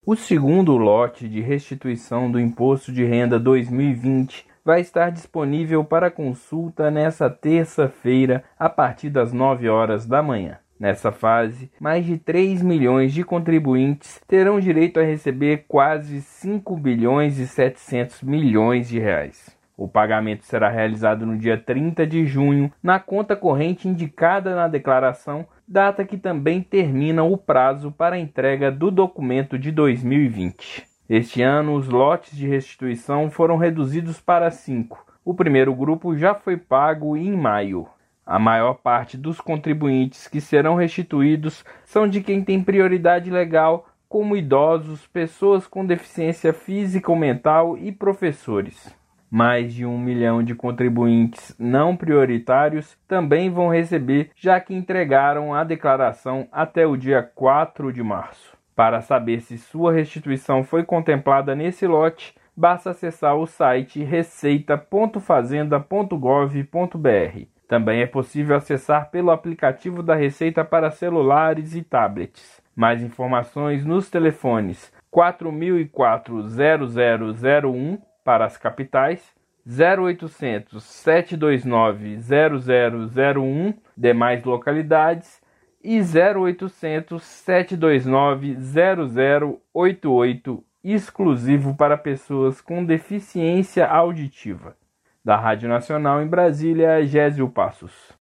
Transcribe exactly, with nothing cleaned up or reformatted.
O segundo lote de restituição do Imposto de Renda dois mil e vinte vai estar disponível para consulta nesta terça-feira, a partir das nove horas da manhã. Nessa fase, mais de três milhões de contribuintes terão direito a receber quase cinco bilhões e setecentos milhões de reais. O pagamento será realizado no dia trinta de junho, na conta corrente indicada na declaração, data que também termina o prazo para a entrega do documento de dois mil e vinte. Este ano, os lotes de restituição foram reduzidos para cinco. O primeiro grupo já foi pago em maio. A maior parte dos contribuintes que serão restituídos são de quem tem prioridade legal, como idosos, pessoas com deficiência física ou mental e professores. Mais de um milhão de contribuintes não prioritários também vão receber, já que entregaram a declaração até o dia quatro de março. Para saber se sua restituição foi contemplada nesse lote, basta acessar o site receita ponto fazenda ponto gov ponto br. Também é possível acessar pelo aplicativo da Receita para celulares e tablets. Mais informações nos telefones quatro mil e quatro, zero zero zero um para as capitais, zero oitocentos, sete dois nove, zero zero zero um, demais localidades, e zero oitocentos, sete dois nove, zero zero oito oito, exclusivo para pessoas com deficiência auditiva. Da Rádio Nacional em Brasília, Gésio Passos.